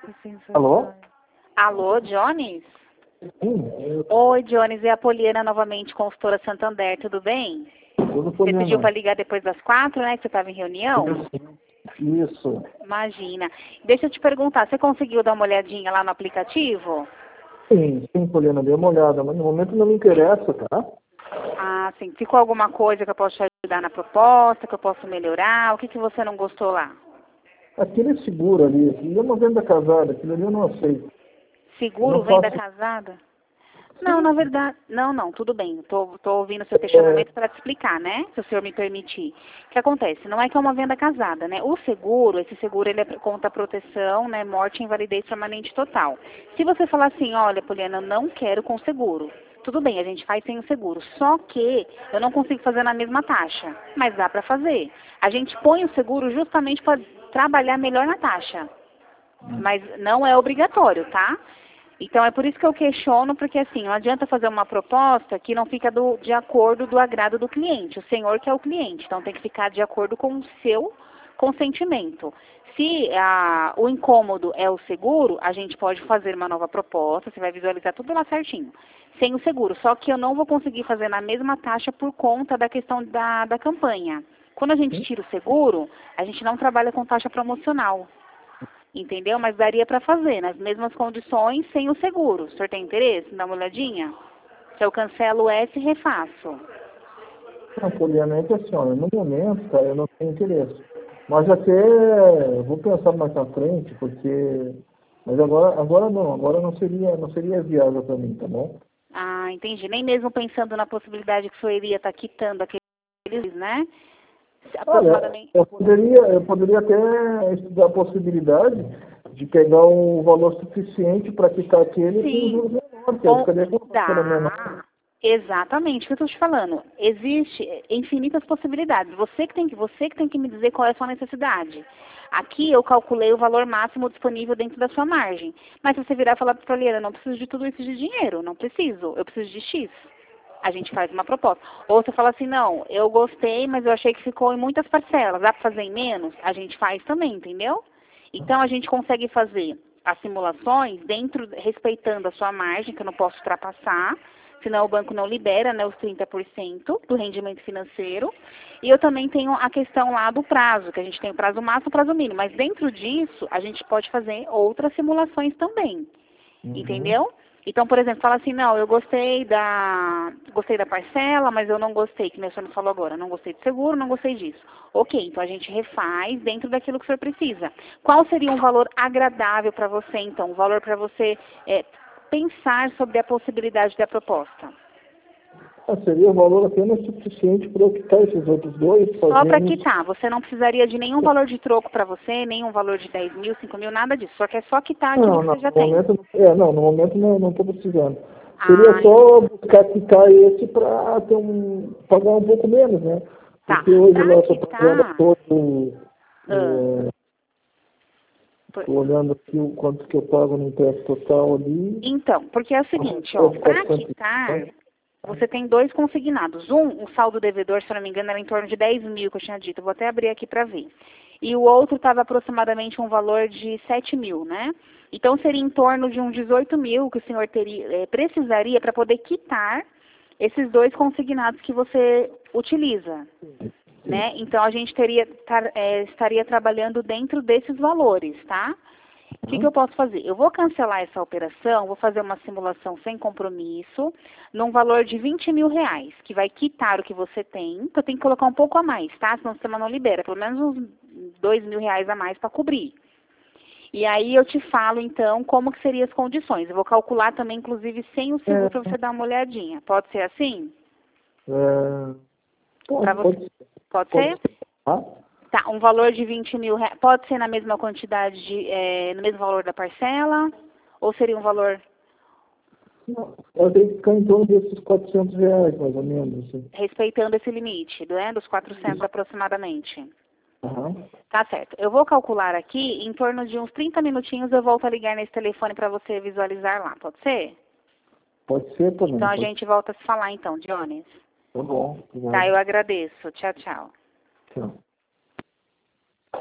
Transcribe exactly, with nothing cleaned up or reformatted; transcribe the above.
Alô? Alô, Jones? Sim, eu... Oi, Jones, é a Poliana novamente, consultora Santander, tudo bem? Tudo Você Poliana. pediu para ligar depois das quatro, né, que você estava em reunião? Isso. Imagina. Deixa eu te perguntar, você conseguiu dar uma olhadinha lá no aplicativo? Sim, sim, Poliana, dei uma olhada, mas no momento não me interessa, tá? Ah, sim. Ficou alguma coisa que eu posso te ajudar na proposta, que eu posso melhorar? O que, que você não gostou lá? Aquele seguro ali, aquilo é uma venda casada, aquilo ali eu não aceito. Eu Seguro, não venda faço... casada? Não, Sim. na verdade, não, não, tudo bem. Tô, tô ouvindo o seu É... questionamento para te explicar, né? Se o senhor me permitir. O que acontece? Não é que é uma venda casada, né? O seguro, esse seguro, ele é contra proteção, né? Morte e invalidez permanente total. Se você falar assim, olha, Poliana, eu não quero com seguro. Tudo bem, a gente faz sem o seguro. Só que eu não consigo fazer na mesma taxa. Mas dá para fazer. A gente põe o seguro justamente para trabalhar melhor na taxa. Mas não é obrigatório, tá? Então é por isso que eu questiono, porque assim, não adianta fazer uma proposta que não fica do, de acordo do agrado do cliente, o senhor que é o cliente, então tem que ficar de acordo com o seu consentimento. Se a, o incômodo é o seguro, a gente pode fazer uma nova proposta, você vai visualizar tudo lá certinho, sem o seguro, só que eu não vou conseguir fazer na mesma taxa por conta da questão da, da campanha. Quando a gente tira o seguro, a gente não trabalha com taxa promocional. Entendeu? Mas daria para fazer, nas mesmas condições, sem o seguro. O senhor tem interesse? Dá uma olhadinha? Se eu cancelo o S, refaço. Não, Poliana, é que assim, olha, no momento, cara, eu não tenho interesse. Mas até eu vou pensar mais na frente, porque... Mas agora, agora não, agora não seria, não seria viável para mim, tá bom? Ah, entendi. Nem mesmo pensando na possibilidade que o senhor iria estar quitando aqueles, né? Olha, Aproximadamente. eu poderia, eu poderia até estudar a possibilidade de pegar um valor suficiente para quitar aquele com Sim, juros menores, que eu com, ficaria com uma parcela menor. dá. Exatamente, o que eu estou te falando. Existe infinitas possibilidades. Você que, tem que, você que tem que me dizer qual é a sua necessidade. Aqui eu calculei o valor máximo disponível dentro da sua margem. Mas se você virar e falar para a Poliana, não preciso de tudo isso de dinheiro, não preciso, eu preciso de X. A gente faz uma proposta. Ou você fala assim, não, eu gostei, mas eu achei que ficou em muitas parcelas. Dá para fazer em menos? A gente faz também, entendeu? Então a gente consegue fazer as simulações dentro, respeitando a sua margem, que eu não posso ultrapassar, senão o banco não libera, né, os trinta por cento do rendimento financeiro. E eu também tenho a questão lá do prazo, que a gente tem o prazo máximo e o prazo mínimo. Mas dentro disso, a gente pode fazer outras simulações também. Uhum. Entendeu? Então, por exemplo, fala assim, não, eu gostei da gostei da parcela, mas eu não gostei, que meu senhor me falou agora, não gostei de seguro, não gostei disso. Ok, então a gente refaz dentro daquilo que o senhor precisa. Qual seria um valor agradável para você, então? Um valor para você é, pensar sobre a possibilidade da proposta? Ah, seria um valor apenas suficiente para eu quitar esses outros dois, Só para fazendo... quitar, você não precisaria de nenhum valor de troco para você, nenhum valor de dez mil, cinco mil, nada disso. Só que é só quitar aquilo Não, que não, você já no tem. momento, é, não, no momento não não estou precisando. Seria Ah, só buscar quitar esse para ter um, pagar um pouco menos, né? tá. Porque hoje lá Para eu estou pagando quitar, todo, ah, estou olhando aqui o quanto que eu pago no imposto total ali, então, porque é o seguinte, ó, de para quatrocentos e quitar, cinquenta. você tem dois consignados. Um, o saldo devedor, se eu não me engano, era em torno de dez mil, que eu tinha dito. Eu vou até abrir aqui para ver. E o outro estava aproximadamente um valor de sete mil, né? Então, seria em torno de uns dezoito mil que o senhor teria, eh, precisaria para poder quitar esses dois consignados que você utiliza, né? Então, a gente teria, tar, eh, estaria trabalhando dentro desses valores, tá? O que, que eu posso fazer? Eu vou cancelar essa operação, vou fazer uma simulação sem compromisso, num valor de vinte mil reais, que vai quitar o que você tem, que eu tenho que colocar um pouco a mais, tá? Senão o sistema não libera, pelo menos uns dois mil reais a mais para cobrir. E aí eu te falo, então, como que seriam as condições. Eu vou calcular também, inclusive, sem o seguro, para É, você dar uma olhadinha. Pode ser assim? é, Para pode, você? pode ser, Pode pode ser? ser. Tá? Tá, um valor de vinte mil reais. Pode ser na mesma quantidade, de, é, no mesmo valor da parcela? Ou seria um valor Não, eu tenho que ficar em torno desses quatrocentos reais, mais ou menos. Assim. respeitando esse limite, né, dos quatrocentos Isso. aproximadamente? Aham. Tá certo. Eu vou calcular aqui, em torno de uns trinta minutinhos eu volto a ligar nesse telefone para você visualizar lá, pode ser? Pode ser Então também, a pode gente volta a se falar então, Jones. ser. Tá bom, Tá, obrigado. eu agradeço. Tchau, tchau. Tchau.